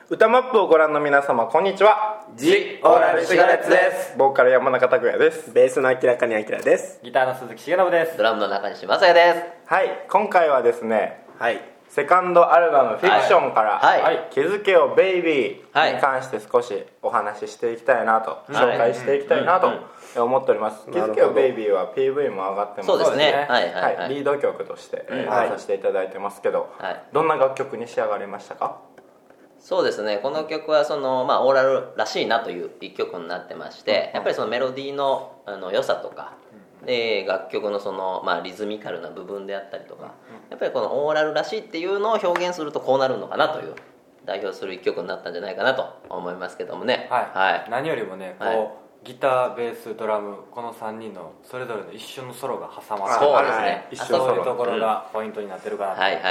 歌マップをご覧の皆様こんにちは。 ジ・オーラルシガレッツです。 ボーカル山中拓也です。 ベースの明らかに明です。 ギターの鈴木重信です。 ドラムの中西雅也です。 はい、今回はですね、 はい、 セカンドアルバム「フィクション」からはい 「気づけよベイビー」 はいに関して少しお話ししていきたいなと、紹介していきたいなと思っております。気づけよベイビーは PV も上がってます。 そうですね。 はい、リード曲として出させていただいてますけど、どんな楽曲に仕上がりましたか？ そうですね、この曲はオーラルらしいなという一曲になってまして、やっぱりそのメロディーの良さとか、楽曲のリズミカルな部分であったりとか、やっぱりこのオーラルらしいっていうのを表現するとこうなるのかなという代表する一曲になったんじゃないかなと思いますけどもね。 はい、何よりもね、ギター、ベース、ドラム、この3人のそれぞれの一瞬のソロが挟まって、 そうですね、 そういうところがポイントになってるかなと思います。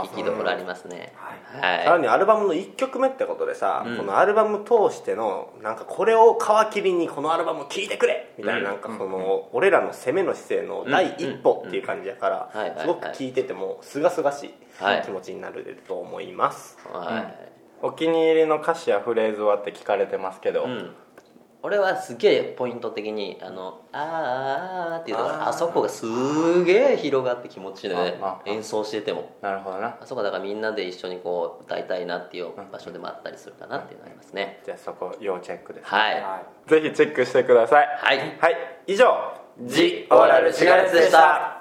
聞きどころありますね。 さらにアルバムの1曲目ってことでさ、このアルバム通してのなんかこれを皮切りにこのアルバムを聴いてくれみたいな、なんかその俺らの攻めの姿勢の第一歩っていう感じだから、すごく聴いててもすがすがしい気持ちになると思います。 お気に入りの歌詞やフレーズはって聞かれてますけど、 俺はすげえポイント的にあーっていうところ、あそこがすげえ広がって気持ちいいね、演奏してても。 なるほどな。 あそこだからみんなで一緒にこう歌いたいなっていう場所でもあったりするかなっていうのがありますね。 じゃあそこ要チェックです、 はい、 ぜひチェックしてください。 はい、 以上ジ・オーラルシガレッツでした。